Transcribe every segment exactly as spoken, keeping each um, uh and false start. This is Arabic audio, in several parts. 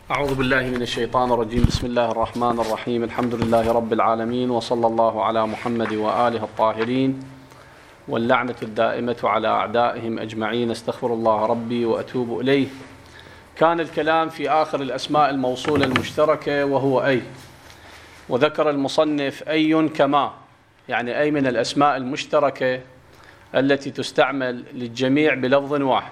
أعوذ بالله من الشيطان الرجيم. بسم الله الرحمن الرحيم. الحمد لله رب العالمين، وصلى الله على محمد وآله الطاهرين، واللعنة الدائمة على أعدائهم أجمعين. استغفر الله ربي وأتوب إليه. كان الكلام في آخر الأسماء الموصولة المشتركة وهو أي، وذكر المصنف أي كما، يعني أي من الأسماء المشتركة التي تستعمل للجميع بلفظ واحد،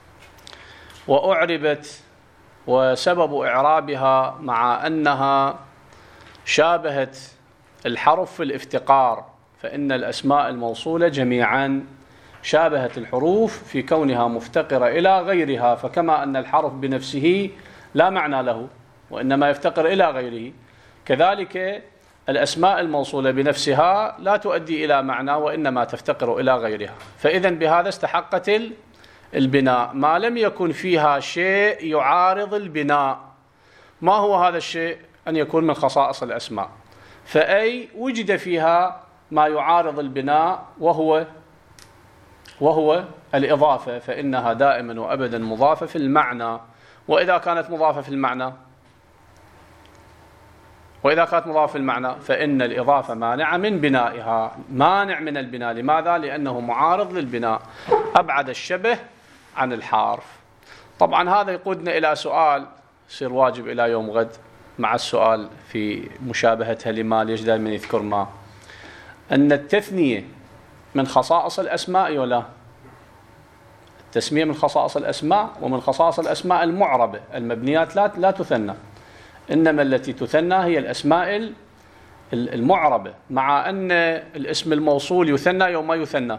وأعربت، وسبب إعرابها مع أنها شابهت الحرف في الافتقار، فإن الأسماء الموصولة جميعا شابهت الحروف في كونها مفتقرة إلى غيرها، فكما أن الحرف بنفسه لا معنى له وإنما يفتقر إلى غيره، كذلك الأسماء الموصولة بنفسها لا تؤدي إلى معنى وإنما تفتقر إلى غيرها. فإذا بهذا استحقت البناء ما لم يكن فيها شيء يعارض البناء. ما هو هذا الشيء؟ أن يكون من خصائص الأسماء. فأي وجد فيها ما يعارض البناء وهو وهو الإضافة، فإنها دائما وأبدا مضافة في المعنى. وإذا كانت مضافة في المعنى وإذا كانت مضافة في المعنى فإن الإضافة مانعة من بنائها، مانع من البناء. لماذا؟ لأنه معارض للبناء، أبعد الشبه عن الحرف. طبعا هذا يقودنا إلى سؤال يصير واجب إلى يوم غد، مع السؤال في مشابهتها لما، ليش دائما يذكر ما، أن التثنية من خصائص الأسماء ولا؟ التسمية من خصائص الأسماء، ومن خصائص الأسماء المعربة. المبنيات لا لا تثنى، إنما التي تثنى هي الأسماء المعربة، مع أن الاسم الموصول يثنى يوم ما يثنى.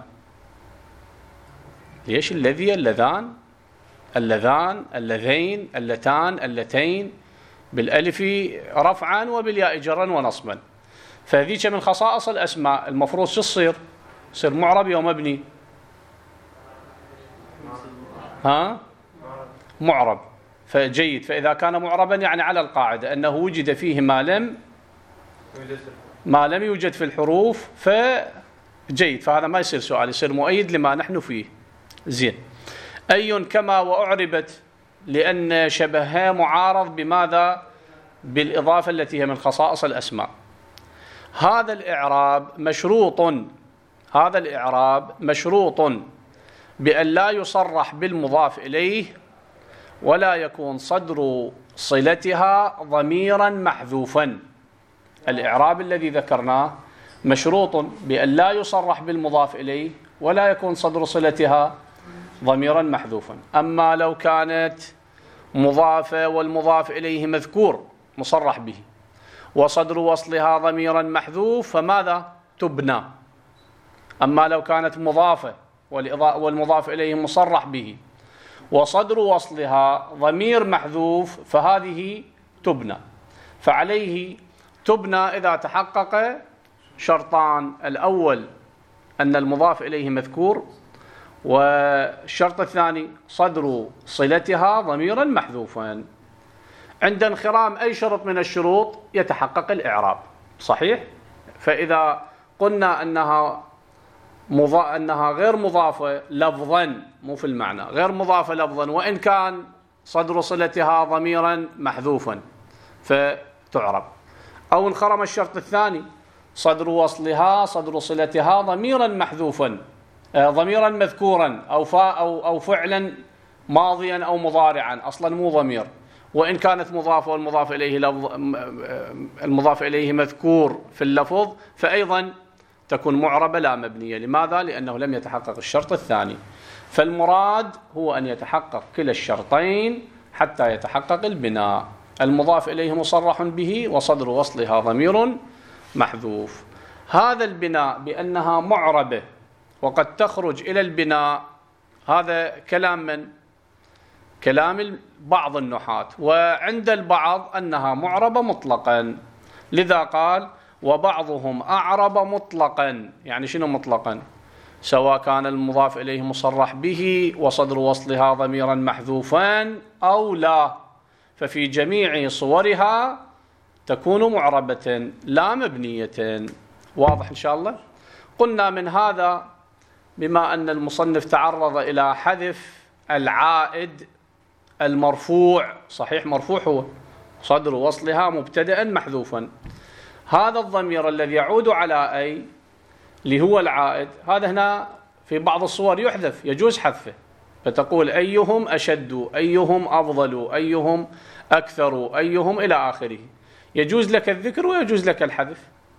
ليش؟ الذي، اللذان، اللذان، اللذين، اللتان، اللتين، بالألف رفعا وبالياء جرا ونصبا. فهذيك من خصائص الأسماء، المفروض شو تصير؟ تصير معرب يوم مبني. ها؟ معرب. فجيد. فإذا كان معربا يعني على القاعدة أنه وجد فيه ما لم ما لم يوجد في الحروف، فجيد. فهذا ما يصير سؤال، يصير مؤيد لما نحن فيه. زين. أي كما وأعربت، لأن شبهها معارض بماذا؟ بالإضافة التي هي من خصائص الأسماء. هذا الإعراب مشروط هذا الإعراب مشروط بأن لا يصرح بالمضاف إليه، ولا يكون صدر صلتها ضميرا محذوفا. الإعراب الذي ذكرناه مشروط بأن لا يصرح بالمضاف إليه، ولا يكون صدر صلتها ضميرا محذوفا. أما لو كانت مضافة والمضاف إليه مذكور مصرح به، وصدر وصلها ضميرا محذوف، فماذا؟ تبنى. أما لو كانت مضافة والمضاف إليه مصرح به، وصدر وصلها ضمير محذوف، فهذه تبنى. فعليه تبنى إذا تحقق شرطان: الأول أن المضاف إليه مذكور، والشرط الثاني صدر صلتها ضميرا محذوفا. عند انخرام أي شرط من الشروط يتحقق الإعراب. صحيح؟ فإذا قلنا أنها مضا... أنها غير مضافة لفظا، مو في المعنى، غير مضافة لفظا، وإن كان صدر صلتها ضميرا محذوفا، فتعرب. أو انخرم الشرط الثاني: صدر وصلها صدر صلتها ضميرا محذوفا، آه ضميرا مذكورا، أو فا أو أو فعلا ماضيا أو مضارعا، أصلا مو ضمير، وإن كانت مضافة والمضاف إليه لفظ المضاف إليه مذكور في اللفظ، فأيضا تكون معربة لا مبنية. لماذا؟ لأنه لم يتحقق الشرط الثاني. فالمراد هو أن يتحقق كلا الشرطين حتى يتحقق البناء: المضاف إليه مصرح به، وصدر وصلها ضمير محذوف. هذا البناء بأنها معربة وقد تخرج إلى البناء، هذا كلام من كلام بعض النحاة، وعند البعض أنها معربة مطلقا. لذا قال: وبعضهم أعرب مطلقا. يعني شنو مطلقا؟ سواء كان المضاف إليه مصرح به وصدر وصلها ضميرا محذوفا أو لا، ففي جميع صورها تكون معربة لا مبنية. واضح إن شاء الله؟ قلنا من هذا، بما أن المصنف تعرض إلى حذف العائد المرفوع، صحيح مرفوع هو، صدر وصلها مبتدأ محذوفا. هذا الضمير الذي يعود على أي اللي هو العائد، هذا هنا في بعض الصور يحذف، يجوز حذفه، فتقول أيهم أشد، أيهم أفضل، أيهم أكثر، أيهم إلى آخره، يجوز لك الذكر ويجوز لك الحذف.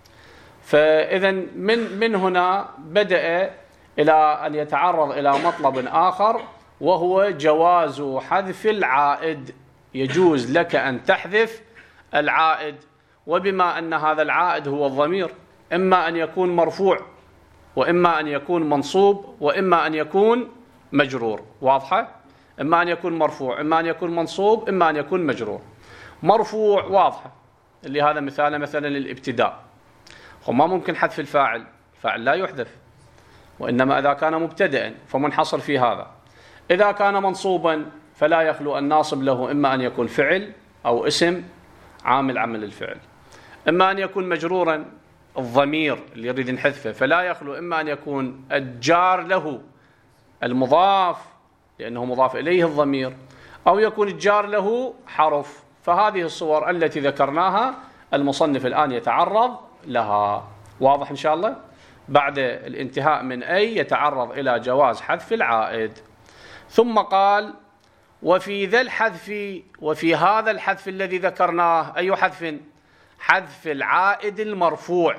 فإذا من من هنا بدأ إلى أن يتعرض إلى مطلب آخر، وهو جواز حذف العائد. يجوز لك أن تحذف العائد، وبما أن هذا العائد هو الضمير، إما أن يكون مرفوع، وإما أن يكون منصوب، وإما أن يكون مجرور. واضحة؟ إما أن يكون مرفوع، إما أن يكون منصوب، إما أن يكون مجرور. مرفوع واضحة، اللي هذا مثال مثلا للابتداء، وما ممكن حذف الفاعل، الفاعل لا يحذف، وإنما إذا كان مبتدئا فمنحصر في هذا. إذا كان منصوبا فلا يخلو الناصب له إما أن يكون فعل أو اسم عامل عمل الفعل، إما أن يكون مجرورا الضمير اللي يريد نحذفه، فلا يخلو إما أن يكون الجار له المضاف لأنه مضاف إليه الضمير، أو يكون الجار له حرف. فهذه الصور التي ذكرناها المصنف الآن يتعرض لها. واضح إن شاء الله؟ بعد الانتهاء من أي يتعرض إلى جواز حذف العائد. ثم قال: وفي ذا الحذف، وفي هذا الحذف الذي ذكرناه، أي حذف؟ حذف العائد المرفوع،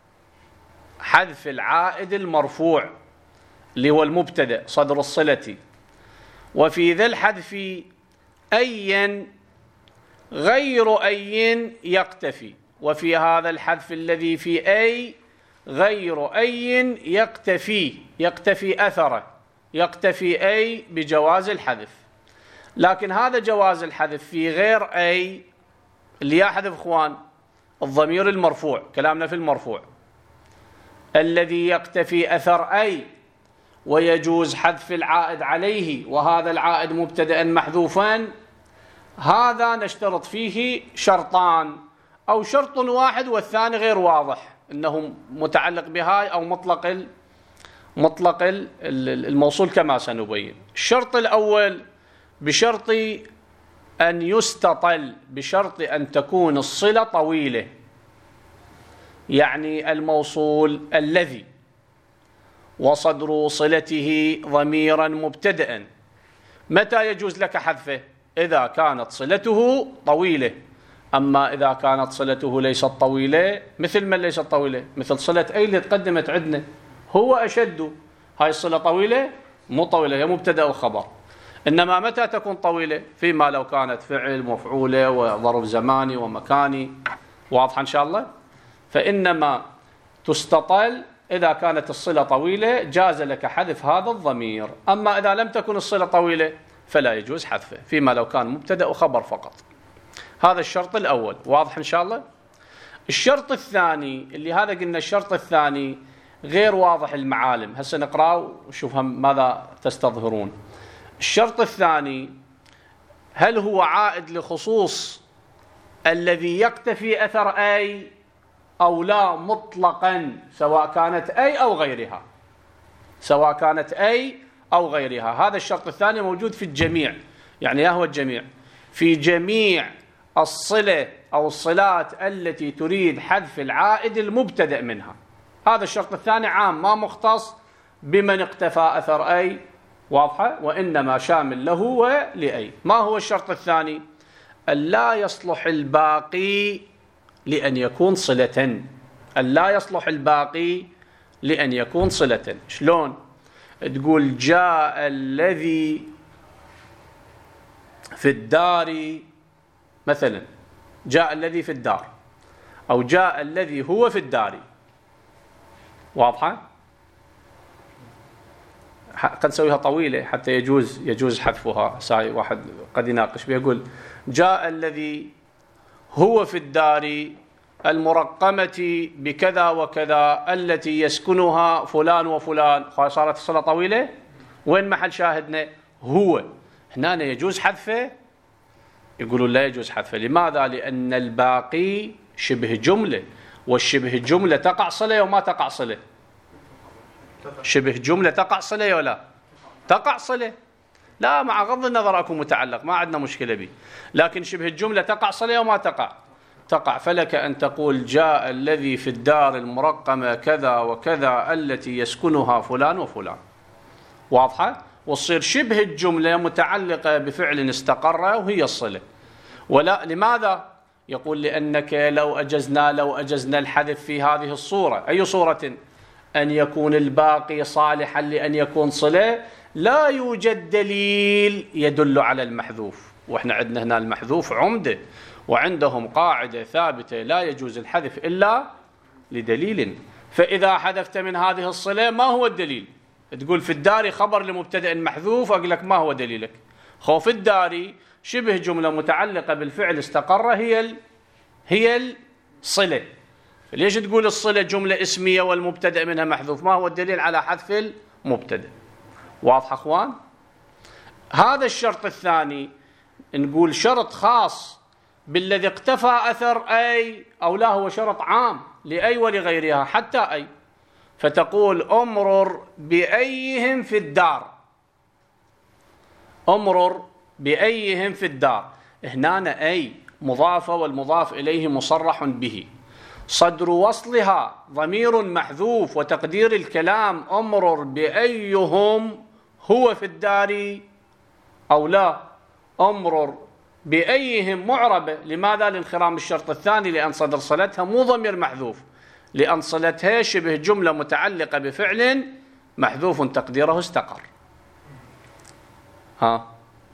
حذف العائد المرفوع اللي هو المبتدأ صدر الصلة. وفي ذا الحذف أيا غير أي يقتفي، وفي هذا الحذف الذي في أي غير أي يقتفي، يقتفي أثره، يقتفي أي بجواز الحذف. لكن هذا جواز الحذف في غير أي اللي يحذف إخوان الضمير المرفوع، كلامنا في المرفوع الذي يقتفي أثر أي، ويجوز حذف العائد عليه، وهذا العائد مبتدأ محذوفا. هذا نشترط فيه شرطان، أو شرط واحد والثاني غير واضح إنه متعلق بهاي أو مطلق ال مطلق الموصول كما سنبين. الشرط الأول بشرط أن يستطل، بشرط أن تكون الصلة طويلة، يعني الموصول الذي وصدر صلته ضميرا مبتدأ. متى يجوز لك حذفه؟ إذا كانت صلته طويلة. أما إذا كانت صلته ليست طويلة، مثل من ليست طويلة؟ مثل صلة أي اللي تقدمت عندنا، هو أشد، هاي الصلة طويلة؟ مو طويلة، هي مبتدأ وخبر. إنما متى تكون طويلة؟ فيما لو كانت فعل مفعولة وظرف زماني ومكاني. واضحة إن شاء الله؟ فإنما تستطل إذا كانت الصلة طويلة، جاز لك حذف هذا الضمير. أما إذا لم تكن الصلة طويلة فلا يجوز حذفه، فيما لو كان مبتدأ وخبر فقط. هذا الشرط الأول. واضح إن شاء الله؟ الشرط الثاني اللي هذا قلنا الشرط الثاني غير واضح المعالم، هسه نقرأه وشوف ماذا تستظهرون. الشرط الثاني هل هو عائد لخصوص الذي يقتفي أثر أي أو لا مطلقا، سواء كانت أي أو غيرها، سواء كانت أي أو غيرها. هذا الشرط الثاني موجود في الجميع، يعني يهوى الجميع، في جميع الصلة أو الصلات التي تريد حذف العائد المبتدأ منها. هذا الشرط الثاني عام، ما مختص بمن اقتفى أثر أي. واضحة؟ وإنما شامل له ولأي. ما هو الشرط الثاني؟ ألا يصلح الباقي لأن يكون صلة. ألا يصلح الباقي لأن يكون صلة. شلون؟ تقول جاء الذي في الدار مثلا، جاء الذي في الدار، أو جاء الذي هو في الدار. واضحة؟ قد نسويها طويلة حتى يجوز يجوز حذفها. ساي واحد قد يناقش بيقول جاء الذي هو في الدار المرقمة بكذا وكذا التي يسكنها فلان وفلان. صارت الصلة طويلة. وين محل شاهدنا؟ هو. هنا يجوز حذفه؟ يقولون لا يجوز حذفه. لماذا؟ لأن الباقي شبه جملة، والشبه جملة تقع صلة وما تقع صلة. شبه جملة تقع صلة ولا تقع صلة، لا، مع غض النظر أكو متعلق ما عندنا مشكلة به، لكن شبه الجملة تقع صلة أو ما تقع؟ تقع. فلك أن تقول جاء الذي في الدار المرقمة كذا وكذا التي يسكنها فلان وفلان. واضحة؟ وتصير شبه الجملة متعلقة بفعل استقر وهي الصلة. ولا لماذا؟ يقول لأنك لو أجزنا لو أجزنا الحذف في هذه الصورة. أي صورة؟ أن يكون الباقي صالحا لأن يكون صلة، لا يوجد دليل يدل على المحذوف، وإحنا عندنا هنا المحذوف عمدة، وعندهم قاعدة ثابتة لا يجوز الحذف إلا لدليل. فإذا حذفت من هذه الصلة ما هو الدليل؟ تقول في الدار خبر لمبتدأ محذوف، أقول لك ما هو دليلك؟ خوف الدار شبه جملة متعلقة بالفعل استقر هي ال... هي الصلة. ليش تقول الصلة جملة اسمية والمبتدأ منها محذوف؟ ما هو الدليل على حذف المبتدأ؟ واضح أخوان؟ هذا الشرط الثاني نقول شرط خاص بالذي اقتفى أثر أي أو لا، هو شرط عام لأي ولغيرها حتى أي. فتقول أمرر بأيهم في الدار، أمرر بأيهم في الدار. هنا أي مضافة والمضاف إليه مصرح به، صدر وصلها ضمير محذوف، وتقدير الكلام أمرر بأيهم هو في الدار أو لا. أمرر بأيهم معربة. لماذا؟ لانخرام الشرط الثاني، لأن صدر صلتها مو ضمير محذوف، لأن صلتها شبه جملة متعلقة بفعل محذوف تقديره استقر. ها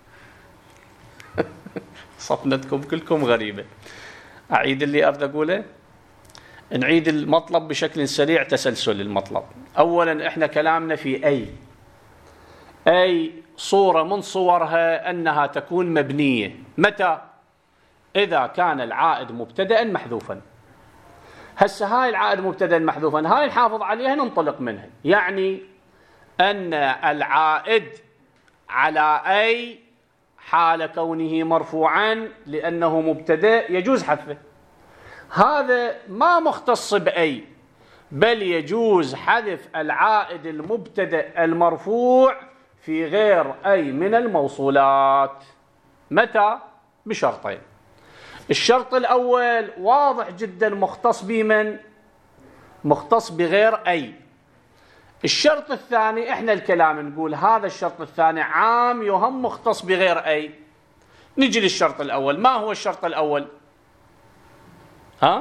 صفنتكم كلكم غريبة. أعيد اللي أريد أقوله. نعيد المطلب بشكل سريع تسلسل المطلب. أولا إحنا كلامنا في أي أي صورة من صورها أنها تكون مبنية. متى؟ إذا كان العائد مبتدأ محذوفا. هسه هاي العائد مبتدأ محذوفا، هاي نحافظ عليها ننطلق منها. يعني أن العائد على أي حال كونه مرفوعا لأنه مبتدأ يجوز حذفه. هذا ما مختص بأي، بل يجوز حذف العائد المبتدأ المرفوع في غير أي من الموصولات. متى؟ بشرطين. الشرط الأول واضح جدا مختص بمن؟ مختص بغير أي. الشرط الثاني إحنا الكلام نقول هذا الشرط الثاني عام يهم مختص بغير أي. نجي للشرط الأول. ما هو الشرط الأول؟ ها؟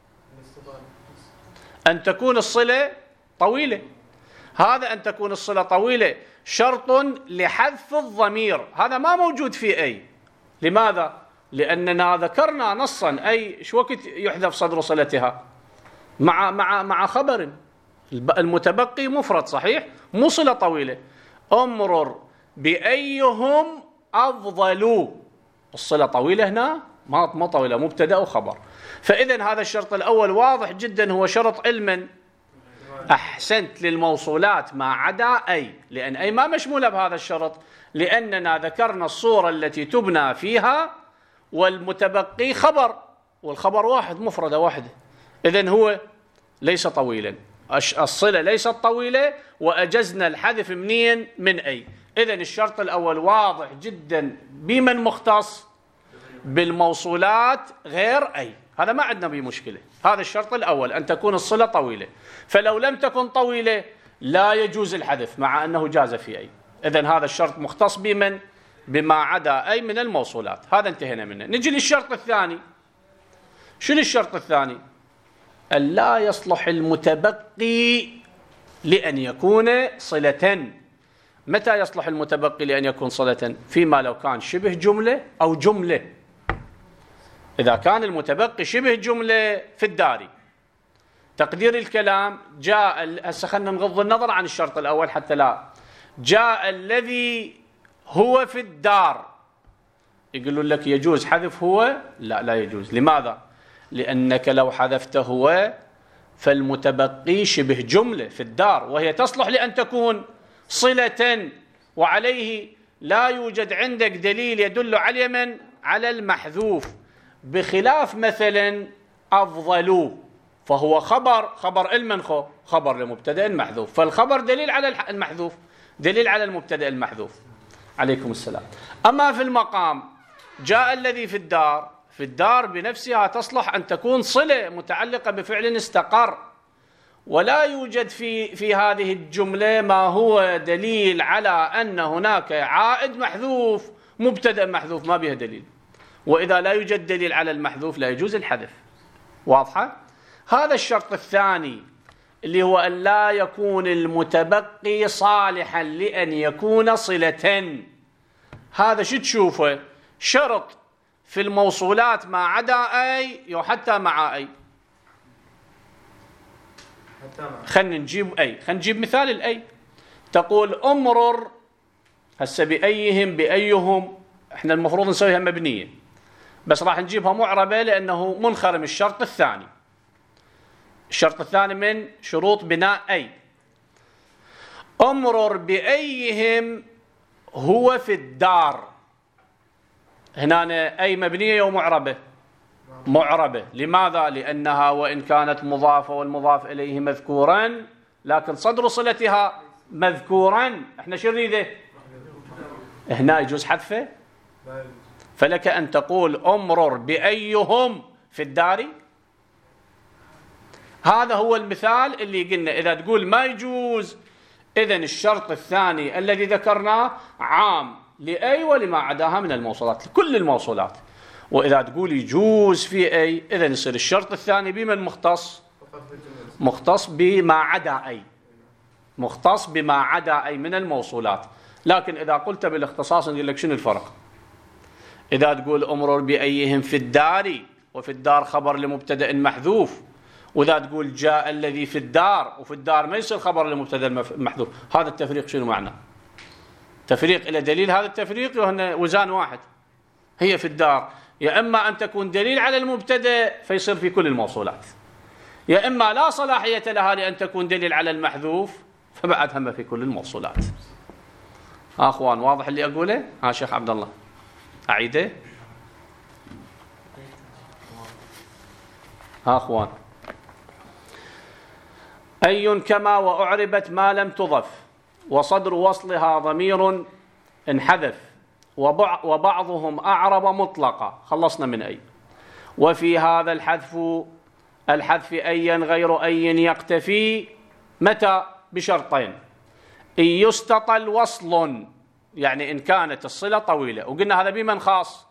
أن تكون الصلة طويلة. هذا أن تكون الصلة طويلة شرط لحذف الضمير، هذا ما موجود في أي. لماذا؟ لأننا ذكرنا نصا أي شو وقت يحذف صدر صلتها؟ مع مع مع خبر المتبقي مفرد صحيح؟ مو صلة طويلة. أمرر بأيهم أفضل. الصلة طويلة هنا؟ ما ما طويلة، مبتدأ وخبر. فإذا هذا الشرط الأول واضح جدا هو شرط علما. أحسنت، للموصولات ما عدا أي، لأن أي ما مشمولة بهذا الشرط، لأننا ذكرنا الصورة التي تبنى فيها والمتبقي خبر، والخبر واحد مفردة واحدة. إذن هو ليس طويلا، الصلة ليست طويلة، وأجزنا الحذف منين؟ من أي. إذن الشرط الأول واضح جدا بمن مختص؟ بالموصولات غير أي. هذا ما عندنا به مشكلة. هذا الشرط الأول أن تكون الصلة طويلة. فلو لم تكن طويلة لا يجوز الحذف مع أنه جاز في أي. إذن هذا الشرط مختص بمن؟ بما عدا أي من الموصولات. هذا انتهينا منه. نجي للشرط الثاني. شنو الشرط الثاني؟ أن لا يصلح المتبقي لأن يكون صلة. متى يصلح المتبقي لأن يكون صلة؟ فيما لو كان شبه جملة أو جملة. إذا كان المتبقي شبه جملة في الدار، تقدير الكلام جاء، هسه خلينا نغض النظر عن الشرط الأول حتى لا، جاء الذي هو في الدار، يقولون لك يجوز حذف هو؟ لا، لا يجوز. لماذا؟ لأنك لو حذفت هو فالمتبقي شبه جملة في الدار، وهي تصلح لأن تكون صلة، وعليه لا يوجد عندك دليل يدل على من؟ على المحذوف. بخلاف مثلا أفضل، فهو خبر، خبر المنخو، خبر لمبتدأ محذوف، فالخبر دليل على المحذوف، دليل على المبتدأ المحذوف. عليكم السلام. أما في المقام جاء الذي في الدار، في الدار بنفسها تصلح أن تكون صلة متعلقة بفعل استقر، ولا يوجد في في هذه الجملة ما هو دليل على أن هناك عائد محذوف مبتدأ محذوف، ما بها دليل. وإذا لا يوجد دليل على المحذوف لا يجوز الحذف. واضحة؟ هذا الشرط الثاني اللي هو أن لا يكون المتبقي صالحا لأن يكون صلة. هذا شو تشوفه؟ شرط في الموصولات ما عدا أي وحتى مع أي. خلينا نجيب أي، خلينا نجيب مثال الأي. تقول أمرر، هسه بأيهم بأيهم احنا المفروض نسويها مبنية، بس راح نجيبها معربة لأنه منخرم الشرط الثاني. الشرط الثاني من شروط بناء أي. أمرر بأيهم هو في الدار. هنا أي مبنية ومعربة؟ معربة. لماذا؟ لأنها وإن كانت مضافة والمضاف إليه مذكورا لكن صدر صلتها مذكورا، احنا شو نريده؟ هنا يجوز حذفه؟ فلك أن تقول أمرر بأيهم في الدار. هذا هو المثال اللي قلنا إذا تقول ما يجوز، إذن الشرط الثاني الذي ذكرناه عام لأي ولما عداها من الموصولات، لكل الموصولات. وإذا تقول يجوز في أي، إذن يصير الشرط الثاني بمن مختص؟ مختص بما عدا أي، مختص بما عدا أي من الموصولات. لكن إذا قلت بالاختصاص نقول لك شنو الفرق؟ إذا تقول أمرر بأيهم في الدار، وفي الدار خبر لمبتدأ محذوف، وإذا تقول جاء الذي في الدار، وفي الدار ما يصير خبر لمبتدأ محذوف. هذا التفريق شنو معناه؟ تفريق إلى دليل. هذا التفريق وهنا وزان واحد، هي في الدار يا إما أن تكون دليل على المبتدأ فيصير في كل الموصولات، يا إما لا صلاحية لها لأن تكون دليل على المحذوف فبعد هم في كل الموصولات. ها أخوان واضح اللي أقوله؟ ها شيخ عبد الله أعيده؟ ها أخوان، أي كما وأعربت ما لم تضف وصدر وصلها ضمير انحذف وبعضهم أعرب مطلقا. خلصنا من أي. وفي هذا الحذف الحذف أيا غير أي يقتفي متى؟ بشرطين: إن يستطل وصل، يعني إن كانت الصلة طويلة، وقلنا هذا بمن خاص؟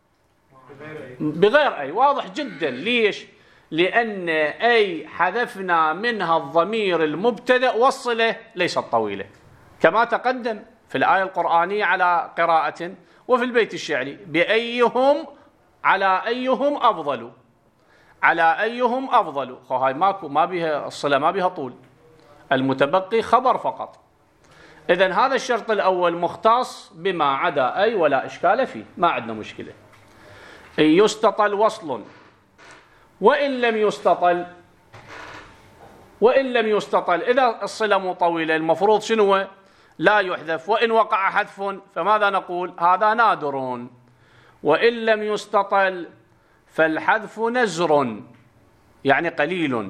بغير أي. واضح جدا. ليش؟ لأن أي حذفنا منها الضمير المبتدأ والصلة ليست طويلة، كما تقدم في الآية القرآنية على قراءة وفي البيت الشعري: بأيهم على أيهم أفضل، على أيهم أفضل. هاي ماكو، ما بها الصلة، ما بها طول، المتبقي خبر فقط. إذن هذا الشرط الأول مختص بما عدا أي ولا إشكال فيه، ما عندنا مشكلة. إن يستطل وصل، وإن لم يستطل، وإن لم يستطل إذا الصلة مطولة المفروض شنو؟ لا يحذف. وإن وقع حذف فماذا نقول؟ هذا نادر. وإن لم يستطل فالحذف نزر، يعني قليل.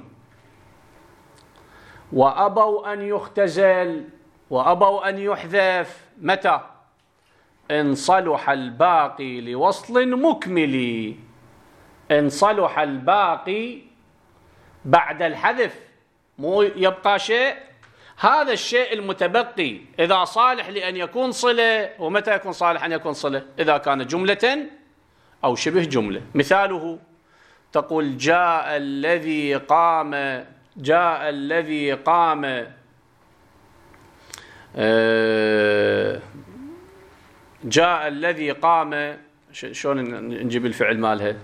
وأبوا أن يختزل، وأبوا أن يحذف متى؟ إن صلح الباقي لوصل مكمل. إن صلح الباقي بعد الحذف، مو يبقى شيء، هذا الشيء المتبقي إذا صالح لأن يكون صلة. ومتى يكون صالح أن يكون صلة؟ إذا كان جملة أو شبه جملة. مثاله تقول جاء الذي قام، جاء الذي قام جاء الذي قام. شلون نجيب الفعل مالها؟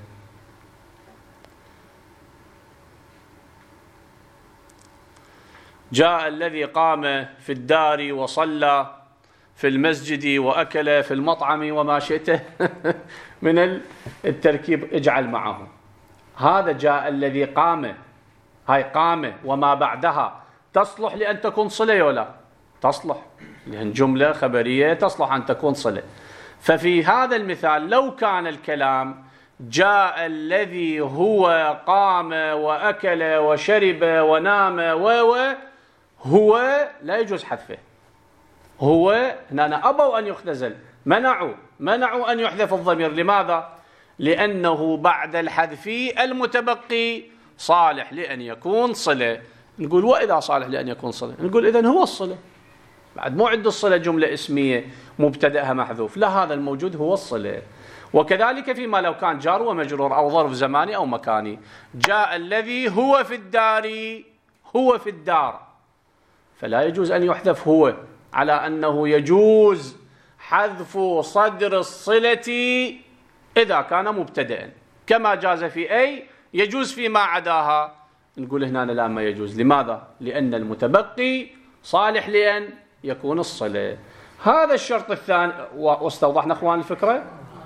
جاء الذي قام في الدار وصلى في المسجد وأكل في المطعم وما شئته من التركيب اجعل معه. هذا جاء الذي قام، هاي قام وما بعدها تصلح لأن تكون صلة ولا تصلح؟ لأن جملة خبرية تصلح أن تكون صلة. ففي هذا المثال لو كان الكلام جاء الذي هو قام وأكل وشرب ونام و هو لا يجوز حذفه، هو هنا أبوا أن يختزل، منعوا منعوا أن يحذف الضمير. لماذا؟ لأنه بعد الحذف المتبقي صالح لأن يكون صلة. نقول وإذا صالح لأن يكون صلة، نقول إذن هو الصلة، بعد مو عند الصلة جملة اسمية مبتدأها محذوف، لا، هذا الموجود هو الصلة. وكذلك فيما لو كان جار ومجرور أو ظرف زماني أو مكاني، جاء الذي هو في الدار، هو في الدار، فلا يجوز أن يحذف هو، على أنه يجوز حذف صدر الصلة إذا كان مبتدأ، كما جاز في أي يجوز فيما عداها. نقول هنا لا، ما يجوز. لماذا؟ لأن المتبقي صالح لأن يكون الصلة. هذا الشرط الثاني. واستوضحنا أخوان الفكرة؟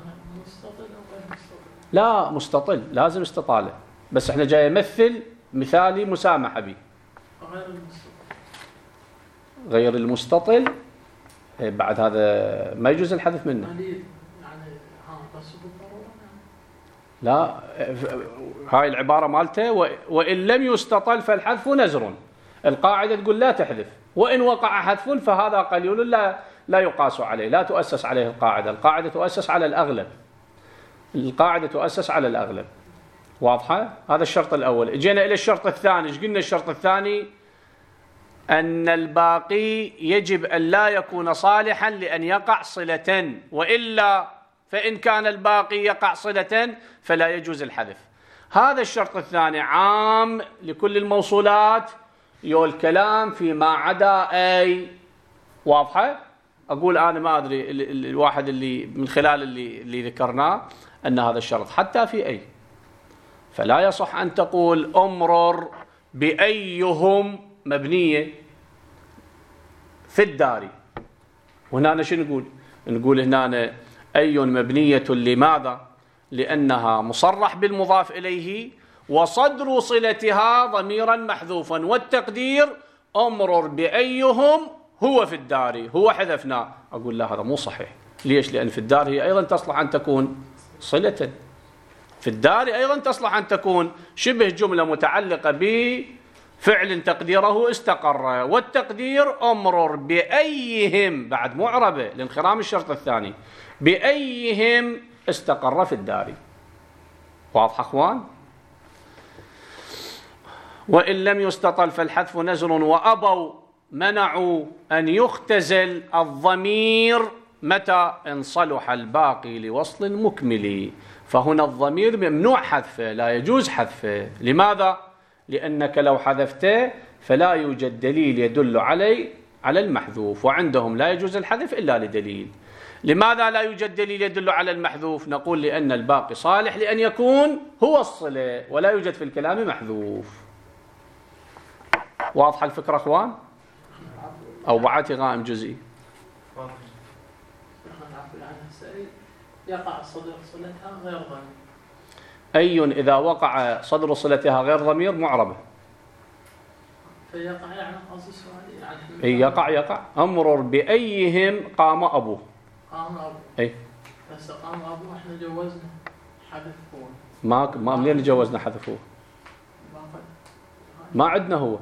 لا، مستطل، لازم استطالة، بس احنا جاي يمثل مثالي مسامحة به. غير المستطل بعد هذا ما يجوز الحذف منه. لا، هاي العبارة مالته وإن لم يستطل فالحذف نزر. القاعدة تقول لا تحذف، وإن وقع حذف فهذا قليل لا لا يقاس عليه، لا تؤسس عليه القاعدة. القاعدة تؤسس على الأغلب، القاعدة تؤسس على الأغلب. واضحة؟ هذا الشرط الأول. اجينا إلى الشرط الثاني. ايش قلنا الشرط الثاني؟ أن الباقي يجب أن لا يكون صالحا لأن يقع صلة، وإلا فإن كان الباقي يقع صلة فلا يجوز الحذف. هذا الشرط الثاني عام لكل الموصولات، يو الكلام فيما عدا أي. واضحة؟ أقول أنا ما أدري الواحد اللي من خلال اللي, اللي ذكرناه أن هذا الشرط حتى في أي، فلا يصح أن تقول أمرر بأيهم مبنية في الدار. وهنا شو نقول؟ نقول هنا أي مبنية. لماذا؟ لأنها مصرح بالمضاف إليه، وصدر صلتها ضميرا محذوفا، والتقدير أمرر بأيهم هو في الدار. هو حذفنا. أقول لا، هذا مو صحيح. ليش؟ لأن في الدار هي أيضا تصلح أن تكون صلة، في الدار أيضا تصلح أن تكون شبه جملة متعلقة بفعل تقديره استقر، والتقدير أمرر بأيهم بعد معربة لانخرام الشرط الثاني، بأيهم استقر في الدار. واضح أخوان؟ وإن لم يستطل فالحذف نزر، وأبوا منعوا أن يختزل الضمير متى إن صلح الباقي لوصل مكمل. فهنا الضمير ممنوع حذفه، لا يجوز حذفه. لماذا؟ لأنك لو حذفته فلا يوجد دليل يدل عليه على المحذوف، وعندهم لا يجوز الحذف إلا لدليل. لماذا لا يوجد دليل يدل على المحذوف؟ نقول لأن الباقي صالح لأن يكون هو الصلة، ولا يوجد في الكلام محذوف. واضحة الفكرة أخوان؟ أو بعاتي غائم جزئي؟ يقع صدر صلتها غير ضمير. أي إذا وقع صدر صلتها غير ضمير معربة. فيقع يعني قصد سؤالي يعني. أي يقع يقع. أمرر بأيهم قام أبوه. قام أبوه. أي. بس قام أبوه إحنا جوزنا حذفوه. ما ما منين جوزنا حذفوه؟ ما عندنا هو.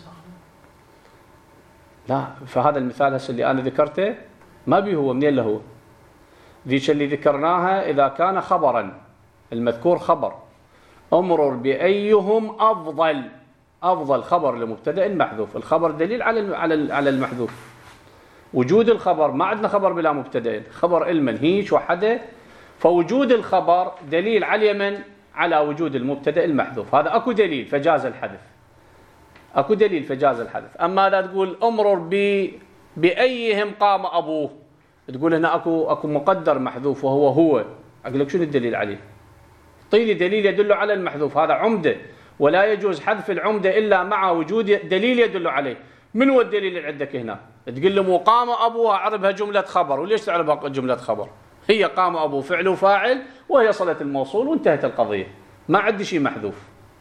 لا، فهذا المثال هسه اللي أنا ذكرته ما بيه هو، منين له هو؟ ذيك اللي ذكرناها إذا كان خبرا، المذكور خبر، أمرر بأيهم أفضل. أفضل خبر لمبتدأ محذوف، الخبر دليل على على على المحذوف. وجود الخبر، ما عندنا خبر بلا مبتدأ، خبر المنهيج وحده، فوجود الخبر دليل على من؟ على وجود المبتدأ المحذوف. هذا أكو دليل فجاز الحذف، أكو دليل فجاز الحذف. أما إذا تقول أمرر ب بأيهم قام أبوه، تقول هنا أكو أكو مقدر محذوف وهو هو، أقول لك شنو الدليل عليه؟ طيلي دليل يدل على المحذوف، هذا عمدة، ولا يجوز حذف العمدة إلا مع وجود دليل يدل عليه. من هو الدليل اللي عندك هنا؟ تقول له قام أبوها، أعربها جملة خبر. وليش تعربها جملة خبر؟ هي قام أبوه فعل وفاعل، وهي صلة الموصول، وانتهت القضية، ما عندي شيء محذوف.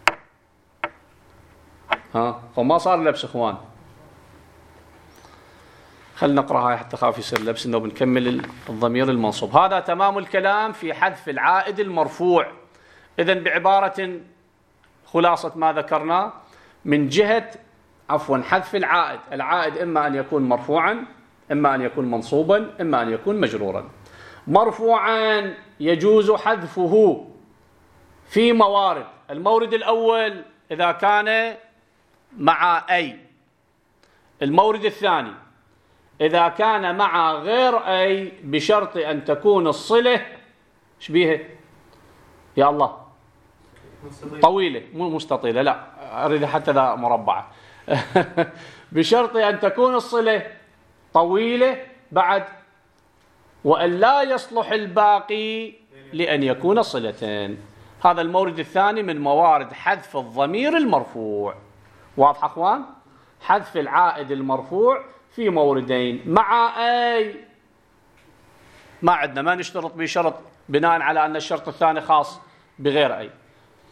ها، فما صار لبس اخوان. خلنا نقرأ هاي حتى خاف يصير لبس، انه بنكمل الضمير المنصوب. هذا تمام الكلام في حذف العائد المرفوع. إذن بعبارة خلاصة ما ذكرناه من جهة عفوا حذف العائد، العائد إما أن يكون مرفوعا إما أن يكون منصوبا إما أن يكون مجرورا. مرفوعا يجوز حذفه في موارد. المورد الأول إذا كان مع أي. المورد الثاني إذا كان مع غير أي بشرط أن تكون الصلة شبيهة يا الله طويلة مو مستطيلة، لا أريد حتى ذا مربعة بشرط أن تكون الصلة طويلة بعد، وأن لا يصلح الباقي لأن يكون صلتين. هذا المورد الثاني من موارد حذف الضمير المرفوع. واضح أخوان؟ حذف العائد المرفوع في موردين مع أي. ما عندنا ما نشترط بشرط بناء على أن الشرط الثاني خاص بغير أي،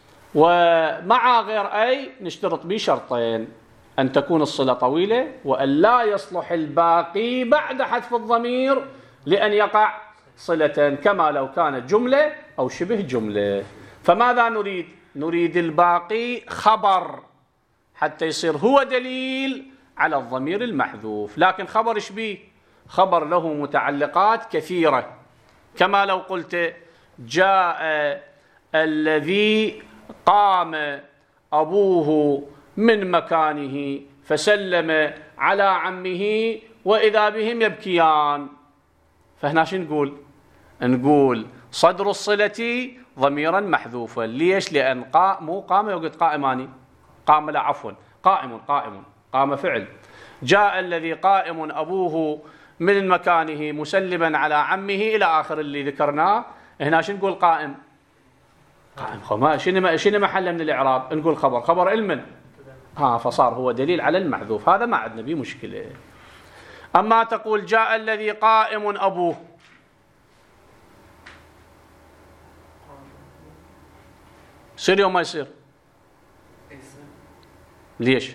ومع غير أي نشترط بشرطين: أن تكون الصلة طويلة وأن لا يصلح الباقي بعد حذف الضمير لأن يقع صلة، كما لو كانت جملة أو شبه جملة. فماذا نريد؟ نريد الباقي خبر حتى يصير هو دليل على الضمير المحذوف. لكن خبر شبيه؟ خبر له متعلقات كثيرة، كما لو قلت جاء الذي قام أبوه من مكانه فسلم على عمه وإذا بهم يبكيان. فهنا شو نقول؟ نقول صدر الصلة ضميرا محذوفا. ليش؟ لأن قا مو قام يوجد قائمان، قام لا عفوا قائم قائم قام فعل. جاء الذي قائم أبوه من مكانه مسلما على عمه إلى آخر اللي ذكرناه. هنا شو نقول؟ قائم قائم خما شنو شنو محله من الإعراب؟ نقول خبر خبر علما، ها فصار هو دليل على المحذوف. هذا ما عندنا به مشكلة. أما تقول جاء الذي قائم أبوه، يصير يوم ما يصير؟ ليش؟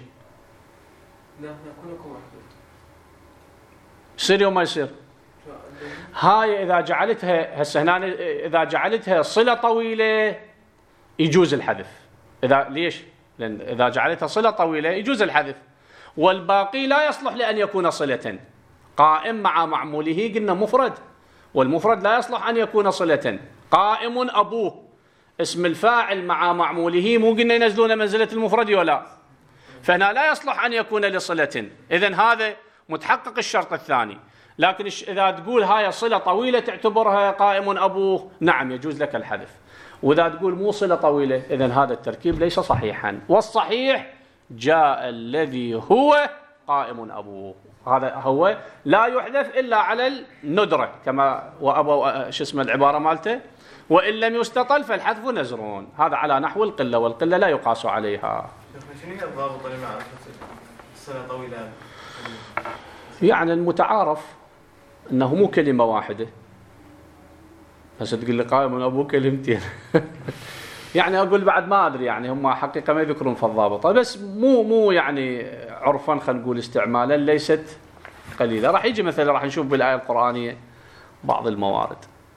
يصير يوم ما يصير؟ هاي إذا جعلتها هسه هنا إذا جعلتها صلة طويلة يجوز الحذف. إذا ليش؟ لأن إذا جعلتها صلة طويلة يجوز الحذف، والباقي لا يصلح لأن يكون صلة. قائم مع معموله قلنا مفرد، والمفرد لا يصلح أن يكون صلة. قائم أبوه اسم الفاعل مع معموله مو قلنا ينزلون منزلة المفرد ولا؟ فهنا لا يصلح أن يكون لصلة. إذن هذا متحقق الشرط الثاني. لكن إذا تقول هاي صلة طويلة تعتبرها قائم أبوه، نعم يجوز لك الحذف. وإذا تقول مو صلة طويلة إذن هذا التركيب ليس صحيحا. والصحيح جاء الذي هو قائم أبوه، هذا هو لا يحذف إلا على الندرة، كما وأبو شو اسمه العبارة مالته، وإن لم يستطل فالحذف نزرون. هذا على نحو القلة، والقلة لا يقاس عليها. شنو هي الضابط لمعرفة الصلة طويلة؟ يعني المتعارف أنه مو كلمة واحدة. هسه تقول لي قائم أبوه كلمتين يعني أقول بعد ما أدري، يعني هم حقيقة ما يذكرون في الضابطة، بس مو مو يعني عرفا خلينا نقول استعمالا ليست قليلة. راح يجي مثلا راح نشوف بالآية القرآنية بعض الموارد.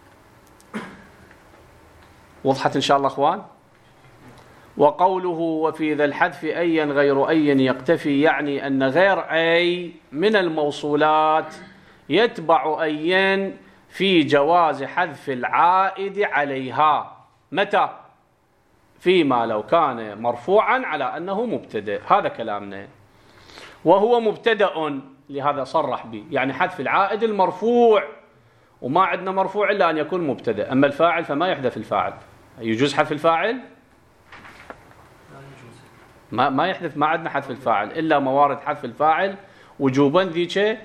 وضحت إن شاء الله أخوان؟ وقوله وفي ذا الحذف أيا غير أي يقتفي، يعني أن غير أي من الموصولات يتبع أيا في جواز حذف العائد عليها. متى؟ فيما لو كان مرفوعا على أنه مبتدأ. هذا كلامنا، وهو مبتدأ لهذا صرح به، يعني حذف العائد المرفوع، وما عندنا مرفوع إلا أن يكون مبتدأ. أما الفاعل فما يحذف الفاعل. يجوز حذف الفاعل؟ ما ما يحذف، ما عندنا حذف الفاعل إلا موارد حذف الفاعل وجوبا ذيك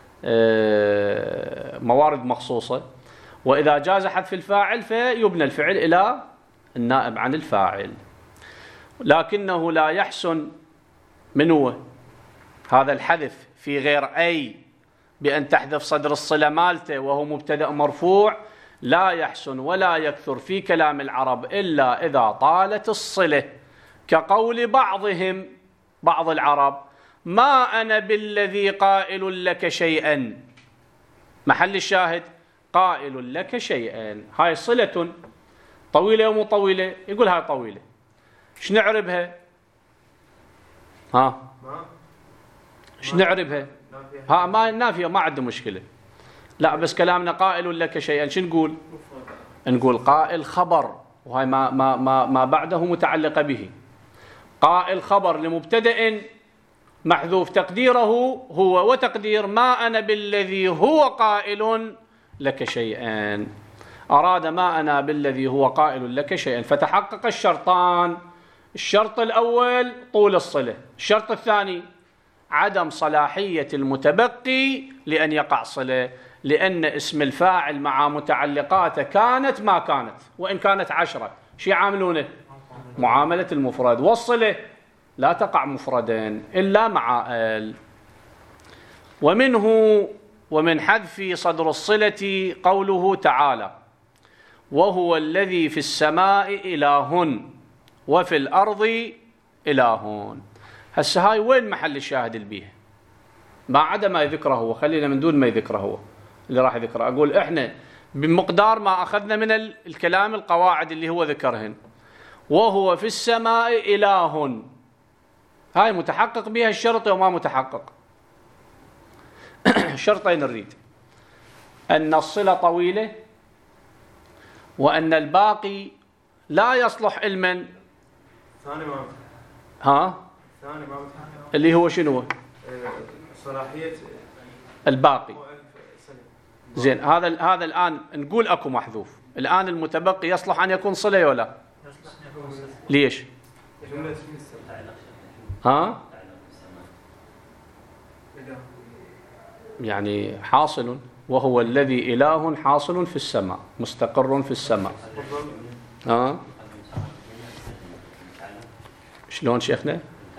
موارد مخصوصة. وإذا جاز حذف الفاعل فيبنى الفعل إلى النائب عن الفاعل. لكنه لا يحسن منه هذا الحذف في غير أي بأن تحذف صدر الصلة مالته وهو مبتدأ مرفوع. لا يحسن ولا يكثر في كلام العرب إلا إذا طالت الصلة، كقول بعضهم بعض العرب ما أنا بالذي قائل لك شيئا. محل الشاهد قائل لك شيئا، هاي صلة طويلة ومو طويلة؟ يقول هاي طويلة. ايش نعربها؟ ها ايش نعربها؟ ها ما نافية ما عنده مشكلة. لا بس كلامنا قائل لك شيئا، شو نقول؟ نقول قائل خبر، وهي ما ما ما ما بعده متعلقة به. قائل خبر لمبتدأ محذوف تقديره هو، وتقدير ما أنا بالذي هو قائل لك شيئا. أراد ما أنا بالذي هو قائل لك شيئا، فتحقق الشرطان. الشرط الأول طول الصلة، الشرط الثاني عدم صلاحية المتبقي لأن يقع صلة، لأن اسم الفاعل مع متعلقاته كانت ما كانت، وإن كانت عشرة شي عاملونه معاملة المفرد، والصلة لا تقع مفردا إلا مع ال. ومنه ومن حذف صدر الصلة قوله تعالى: وهو الذي في السماء إله وفي الأرض إله. هسه هاي وين محل الشاهد البيه؟ ما عدا ما يذكره هو، خلينا من دون ما يذكره هو اللي راح يذكره. أقول إحنا بمقدار ما أخذنا من الكلام القواعد اللي هو ذكرهن. وهو في السماء إله، هاي متحقق بها الشرط وما متحقق. شرطين نريد: أن الصلة طويلة، وأن الباقي لا يصلح علما. ثاني ما ها ثاني ما اللي هو شنو؟ صلاحية الباقي. زين، هذا هذا الآن نقول أكو محذوف، الآن المتبقي يصلح أن يكون صلة ولا؟ ليش؟ ها؟ يعني حاصل، وهو الذي إله حاصل في السماء مستقر في السماء. ها؟ شلون شيخنا؟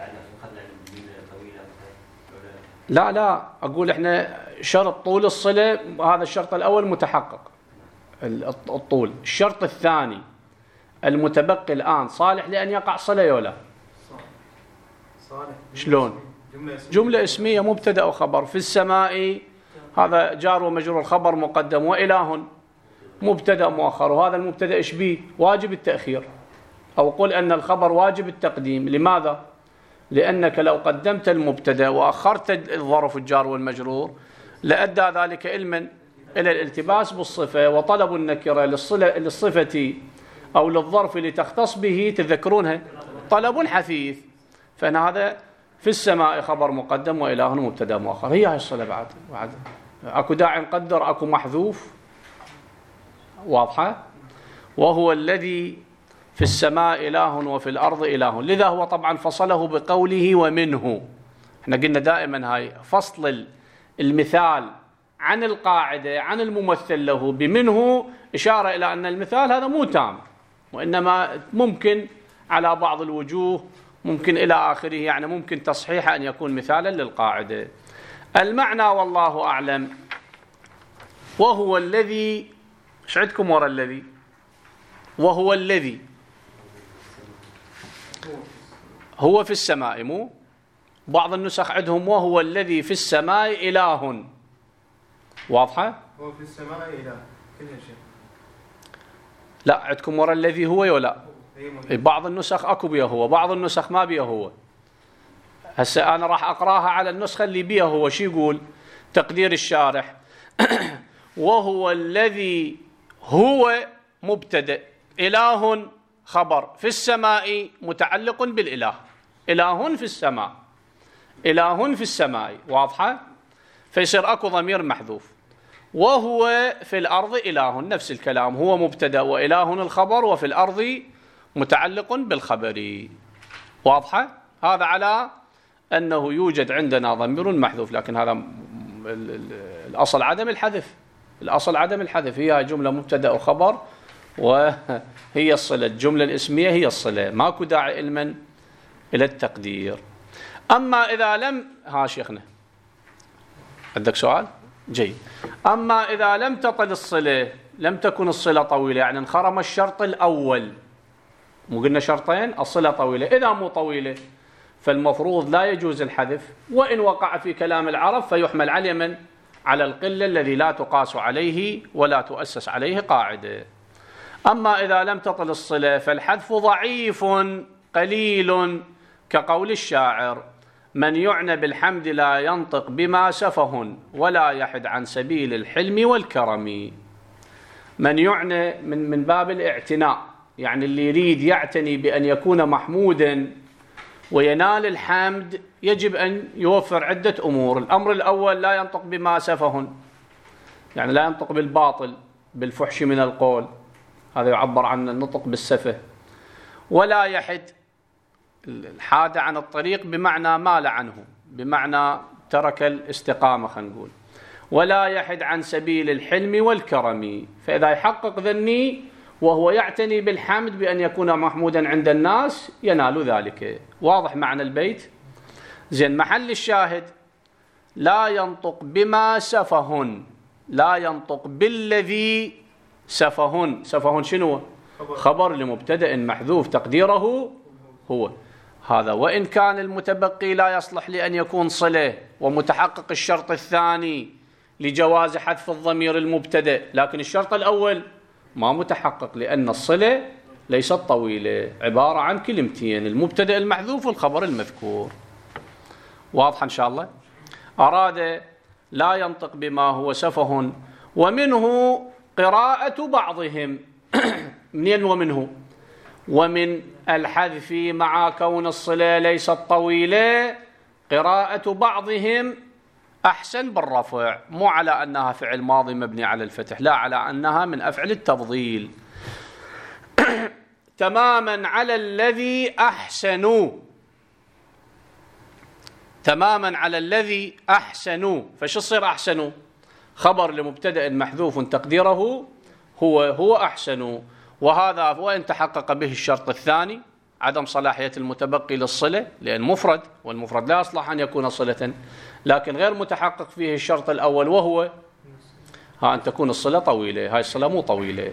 لا لا أقول إحنا شرط طول الصلة، هذا الشرط الأول متحقق الطول. الشرط الثاني المتبقي الآن صالح لأن يقع صلة ولا؟ شلون؟ جملة اسمية مبتدأ وخبر. في السماء هذا جار ومجرور، الخبر مقدم، وإله مبتدأ مؤخر، وهذا المبتدأ إيش بيه؟ واجب التأخير، أو قل أن الخبر واجب التقديم. لماذا؟ لأنك لو قدمت المبتدأ وأخرت الظرف الجار والمجرور لأدى ذلك علما إلى الالتباس بالصفة، وطلب النكرة للصفة أو للظرف لتختص به تذكرونها طلب حثيث. فإن هذا في السماء خبر مقدم وإله مبتدأ مؤخر، هي هاي الصلة بعد بعد أكو داعي نقدر، أكو محذوف. واضحة؟ وهو الذي في السماء إله وفي الأرض إله، لذا هو طبعا فصله بقوله ومنه. احنا قلنا دائما هاي فصل المثال عن القاعدة عن الممثل له بمنه إشارة إلى أن المثال هذا مو تام، وإنما ممكن على بعض الوجوه، ممكن إلى آخره، يعني ممكن تصحيح أن يكون مثالا للقاعدة. المعنى والله أعلم. وهو الذي، ايش عندكم وراء الذي؟ وهو الذي هو في السماء، مو بعض النسخ عندهم وهو الذي في السماء إله. واضحة؟ هو في السماء إله كل شيء. لا عندكم وراء الذي هو ولا؟ بعض النسخ أكو بيه هو، بعض النسخ ما بيه هو. هسه أنا راح أقراها على النسخة اللي بيه هو. شو يقول تقدير الشارح؟ وهو الذي هو مبتدأ، إله خبر، في السماء متعلق بالإله، إله في السماء، إله في السماء. واضحة؟ فيصير أكو ضمير محذوف. وهو في الأرض إله، نفس الكلام، هو مبتدأ وإله الخبر، وفي الأرض متعلق بالخبر. واضحة؟ هذا على أنه يوجد عندنا ضمير محذوف، لكن هذا الأصل عدم الحذف. الأصل عدم الحذف، هي جملة مبتدأ وخبر وهي الصلة، الجملة الاسمية هي الصلة، ماكو داعي علما إلى التقدير. أما إذا لم، ها شيخنا عندك سؤال؟ جيد. أما إذا لم تطل الصلة، لم تكن الصلة طويلة، يعني انخرم الشرط الأول، مو قلنا شرطين؟ الصلة طويلة. إذا مو طويلة فالمفروض لا يجوز الحذف، وإن وقع في كلام العرب فيحمل على من؟ على القلة الذي لا تقاس عليه ولا تؤسس عليه قاعدة. أما إذا لم تطل الصلة فالحذف ضعيف قليل، كقول الشاعر: من يعنى بالحمد لا ينطق بما سفه ولا يحد عن سبيل الحلم والكرم. من يعنى من من باب الاعتناء، يعني اللي يريد يعتني بأن يكون محمودا وينال الحمد يجب أن يوفر عدة أمور. الأمر الأول لا ينطق بما سفه، يعني لا ينطق بالباطل بالفحش من القول، هذا يعبر عن النطق بالسفه. ولا يحد، الحاد عن الطريق بمعنى مال عنه، بمعنى ترك الاستقامة خلينا نقول. ولا يحد عن سبيل الحلم والكرم، فإذا يحقق ذني وهو يعتني بالحمد بأن يكون محمودا عند الناس ينال ذلك. واضح معنى البيت؟ زين، محل الشاهد لا ينطق بما سفه، لا ينطق بالذي سفه. سفه شنو؟ خبر لمبتدأ محذوف تقديره هو. هذا وإن كان المتبقي لا يصلح لأن يكون صلة ومتحقق الشرط الثاني لجواز حذف الضمير المبتدأ، لكن الشرط الأول ما متحقق لأن الصلة ليست طويلة، عبارة عن كلمتين، المبتدأ المحذوف والخبر المذكور. واضح إن شاء الله؟ أراد لا ينطق بما هو سفه، ومنه قراءة بعضهم. منين ومنه؟ ومن الحذف مع كون الصلة ليست طويلة قراءة بعضهم أحسن بالرفع، مو على أنها فعل ماضي مبني على الفتح، لا، على أنها من أفعل التفضيل. تماما على الذي أحسنوا، تماما على الذي أحسنوا، فشو يصير أحسنوا؟ خبر لمبتدأ محذوف تقديره هو هو أحسنوا، وهذا وإن تحقق به الشرط الثاني عدم صلاحية المتبقي للصلة لأن مفرد، والمفرد لا يصلح أن يكون صلة، لكن غير متحقق فيه الشرط الأول وهو ها أن تكون الصلة طويلة، هاي الصلة مو طويلة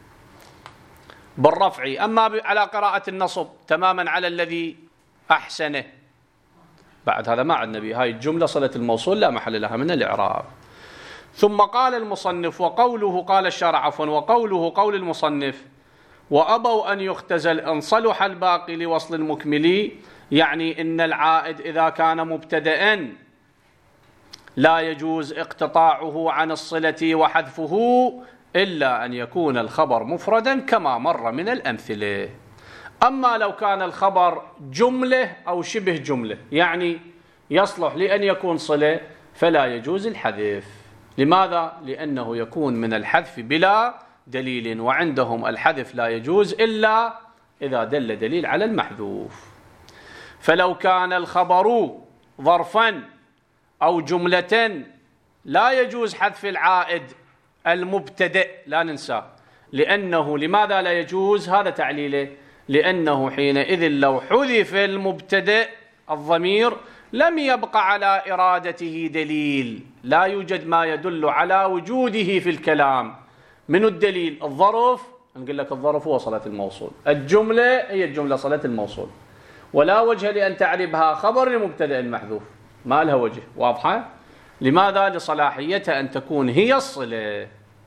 بالرفع. أما على قراءة النصب تماما على الذي أحسنه، بعد هذا ما عندنا به، هاي الجملة صلة الموصول لا محل لها من الإعراب. ثم قال المصنف وقوله، قال الشارع عفوا، وقوله قول المصنف وأبوا أن يختزل إن صلح الباقي لوصل المكمل، يعني إن العائد إذا كان مبتدأ لا يجوز اقتطاعه عن الصلة وحذفه إلا أن يكون الخبر مفردا كما مر من الأمثلة. أما لو كان الخبر جملة أو شبه جملة، يعني يصلح لأن يكون صلة، فلا يجوز الحذف. لماذا؟ لأنه يكون من الحذف بلا دليل، وعندهم الحذف لا يجوز إلا إذا دل دليل على المحذوف. فلو كان الخبر ظرفا أو جملة لا يجوز حذف العائد المبتدئ، لا ننسى، لأنه لماذا لا يجوز؟ هذا تعليله، لأنه حينئذ لو حذف المبتدئ الضمير لم يبقى على إرادته دليل، لا يوجد ما يدل على وجوده في الكلام. من الدليل؟ الظرف، نقول لك الظرف هو صلة الموصول، الجملة هي الجملة صلة الموصول، ولا وجه لأن تعربها خبر لمبتدأ محذوف، ما لها وجه. واضحة؟ لماذا؟ لصلاحيتها أن تكون هي الصلة،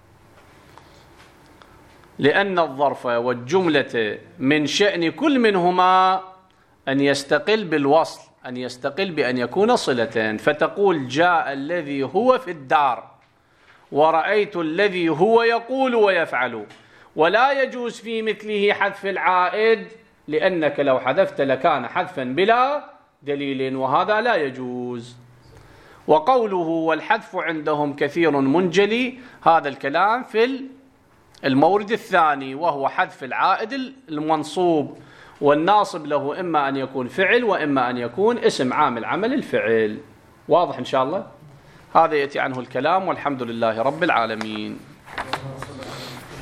لأن الظرف والجملة من شأن كل منهما أن يستقل بالوصل، أن يستقل بأن يكون صلة. فتقول جاء الذي هو في الدار ورأيت الذي هو يقول ويفعل، ولا يجوز في مثله حذف العائد، لأنك لو حذفت لكان حذفا بلا دليل، وهذا لا يجوز. وقوله والحذف عندهم كثير منجلي، هذا الكلام في المورد الثاني، وهو حذف العائد المنصوب، والناصب له إما أن يكون فعل وإما أن يكون اسم عامل عمل الفعل. واضح إن شاء الله؟ هذا يأتي عنه الكلام، والحمد لله رب العالمين.